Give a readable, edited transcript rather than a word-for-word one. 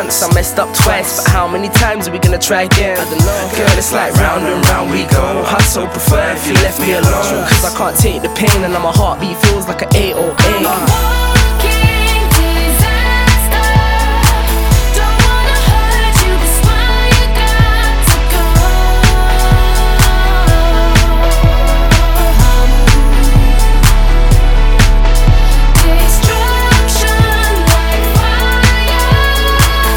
once, I messed up twice, but how many times are we gonna try again? I don't know. Girl, it's like round and round we go. I'd so prefer if you left me alone, cause I can't take the pain and my heartbeat feels like an 808.